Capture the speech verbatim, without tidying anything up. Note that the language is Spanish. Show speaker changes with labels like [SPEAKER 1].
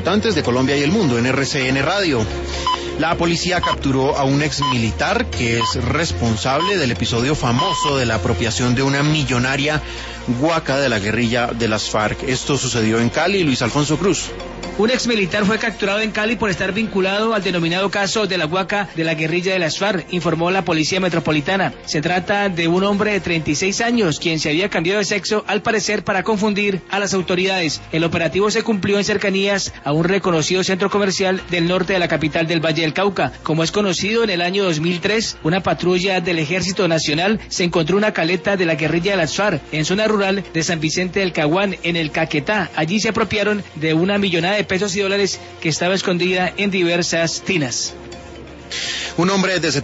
[SPEAKER 1] importantes de Colombia y el mundo en R C N Radio. La policía capturó a un ex militar que es responsable del episodio famoso de la apropiación de una millonaria huaca de la guerrilla de las FARC. Esto sucedió en Cali. Luis Alfonso Cruz.
[SPEAKER 2] Un ex militar fue capturado en Cali por estar vinculado al denominado caso de la huaca de la guerrilla de las FARC, informó la Policía Metropolitana. Se trata de un hombre de treinta y seis años, quien se había cambiado de sexo, al parecer para confundir a las autoridades. El operativo se cumplió en cercanías a un reconocido centro comercial del norte de la capital del Valle del Cauca. Como es conocido, en el año dos mil tres, una patrulla del Ejército Nacional se encontró una caleta de la guerrilla de las FARC en zona rural de San Vicente del Caguán, en el Caquetá. Allí se apropiaron de una millonada de pesos y dólares que estaba escondida en diversas tinas.
[SPEAKER 1] Un hombre de